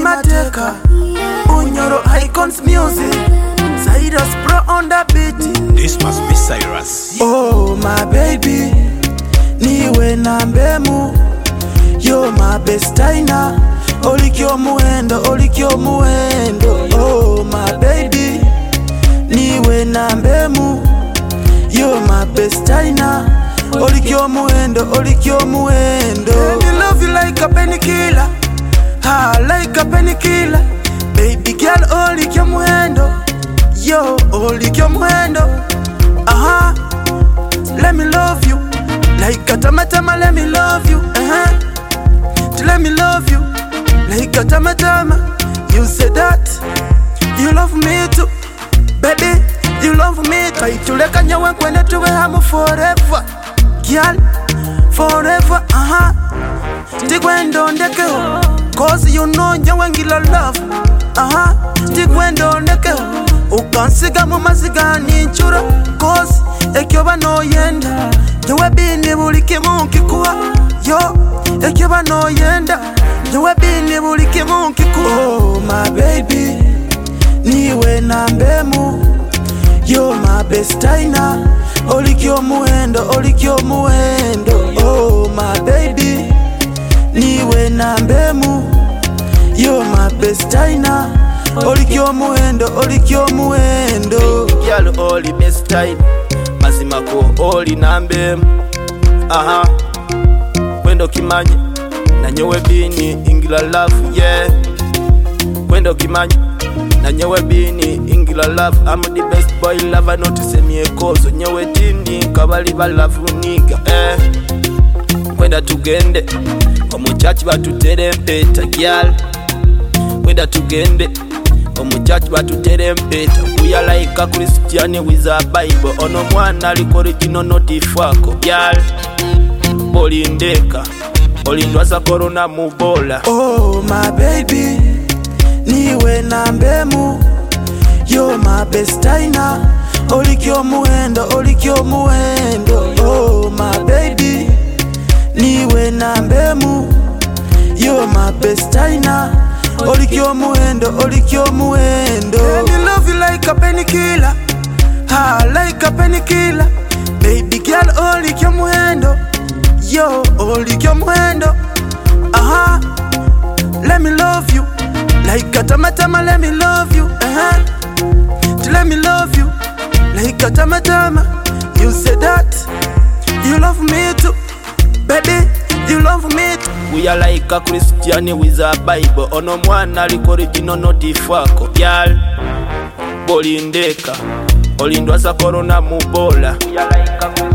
Mateka, Unyoro Icons Music, Cyrus Pro on the beat. This must be Cyrus. Oh my baby, niwe nambemu. You're my best taina. Olikyo muendo, olikyo muendo. Oh my baby, niwe nambemu. You're my best taina. Olikyo muendo, olikyo muendo. Let me love you like a painkiller. Ah, like a painkiller. Baby girl, olikyo muendo. Yo, olikyo muendo. Aha, let me love you like a tamatama. Let me love you. Let me love you like a tamatama. You said that you love me too, baby. You love me too. Kaituleka nyawe kwende tuwe hamu forever, girl, forever. Tigwendo ndekeo, cause you know nyawe ngila love. Tigwendo ndekeo, ukansiga mu masiga ninchura. Cause ekyoba no yenda, nyawe bini bulike munkikuwa. Yo, ekyoba no yenda, nyawe bini bulike munkikuwa. Oh my baby, niwe nambemu. You're my best taina. Olikyo muendo, olikyo muendo. Oh my baby, niwe nambemu. You're my best taina. Olikyo muendo, olikyo muendo. Girl, oli best taina. Mazimako oli nambemu. Kwendo kimanye na nyewe bini ingila love, yeah. Kwendo kimanye na nyewe bini ingila love. I'm the best boy lover, not to say me a cause. Nyewe tini kabali ba love nigga, Kwenda tugende omuchachi batutere mpeta, girl. Kwenda tugende omuchachi batutere mpeta. We are like a Christian with a Bible. Ono mwana aliko original notifako, girl. Bolindeka olindwaza corona mubola. Oh my baby, niwe nambemu. You're my best taina. Olikyo muendo, olikyo muendo. Oh my baby, niwe nambemu. You're my best taina. Olikyo muendo, olikyo muendo. Let me love you like a painkiller. Ah, like a painkiller. Baby girl, olikyo muendo. Yo, olikyo muendo. Let me love you like a tamatama. Let me love you. Let me love you like a tamatama. You said that you love me too, baby. You love me too. We are like a Christian with a Bible. Ono mwana aliko original notifako, girl. Bolindeka olindwaza corona mubola. We are like a